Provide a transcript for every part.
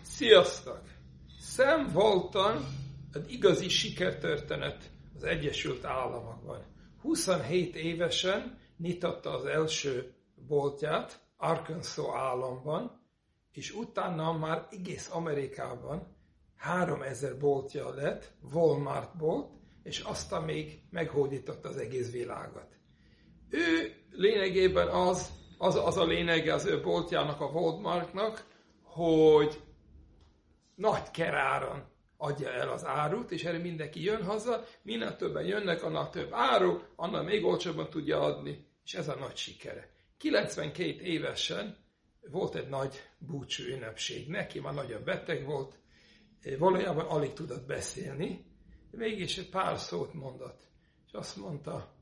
Sziasztok! Sam Walton egy igazi sikertörténet az Egyesült Államokban. 27 évesen nyitotta az első boltját Arkansas államban, és utána már egész Amerikában 3000 boltja lett, Walmart bolt, és aztán még meghódította az egész világot. Ő lényegében az a lényege az ő boltjának, a Walmartnak, hogy nagy keráron adja el az árut, és erre mindenki jön haza, minél többen jönnek, annál több áru, annál még olcsóbban tudja adni, és ez a nagy sikere. 92 évesen volt egy nagy búcsú ünnepség. Neki már nagyon beteg volt, valójában alig tudott beszélni, mégis egy pár szót mondott, és azt mondta,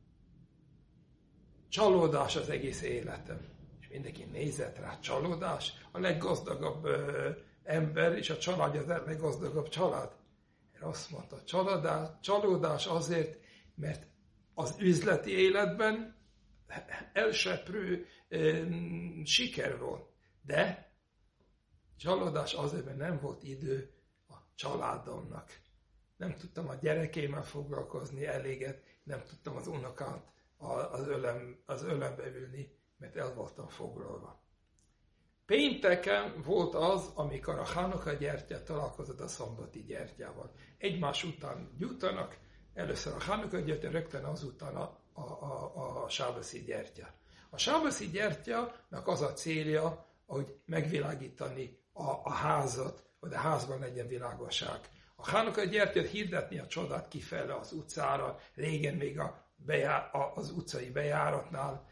csalódás az egész életem. És mindenki nézett rá, csalódás, a leggazdagabb ember, és a családja az leggazdagabb család. Erre azt mondta, csalódás azért, mert az üzleti életben elseprő siker volt. De csalódás azért, mert nem volt idő a családomnak. Nem tudtam a gyerekémmel foglalkozni eléget, nem tudtam az unokát az ölembe ülni, mert el voltam foglalva. Pénteken volt az, amikor a Hanuka gyertya találkozott a szombati gyertyával. Egymás után gyújtanak, először a Hanuka gyertya, rögtön azután a sábeszi gyertya. A sábeszi gyertyának az a célja, hogy megvilágítani a házat, hogy a házban legyen világosság. A Hanuka gyertyát hirdetni a csodát kifele az utcára, régen még az utcai bejáratnál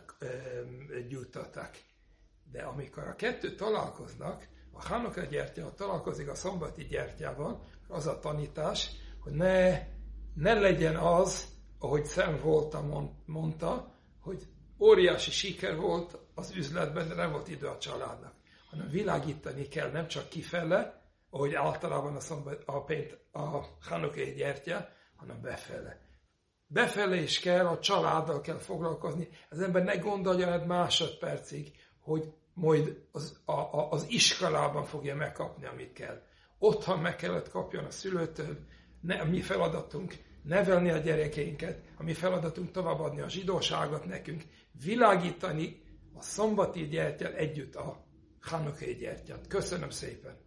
gyújtották. De amikor a kettő találkoznak, a Hanuka gyertya találkozik a szombati gyertyával, az a tanítás, hogy ne legyen az, ahogy Sam Walton mondta, hogy óriási siker volt az üzletben, de nem volt idő a családnak, hanem világítani kell nem csak kifele, ahogy általában a Hanuka gyertya, hanem befele. Befele is kell, a családdal kell foglalkozni. Az ember ne gondolja egy másodpercig, hogy majd az iskolában fogja megkapni, amit kell. Otthon meg kellett kapjon a szülőtől, a mi feladatunk nevelni a gyerekeinket, a mi feladatunk továbbadni a zsidóságot nekünk, világítani a szombati gyertyát együtt a Hanuka gyertyát. Köszönöm szépen!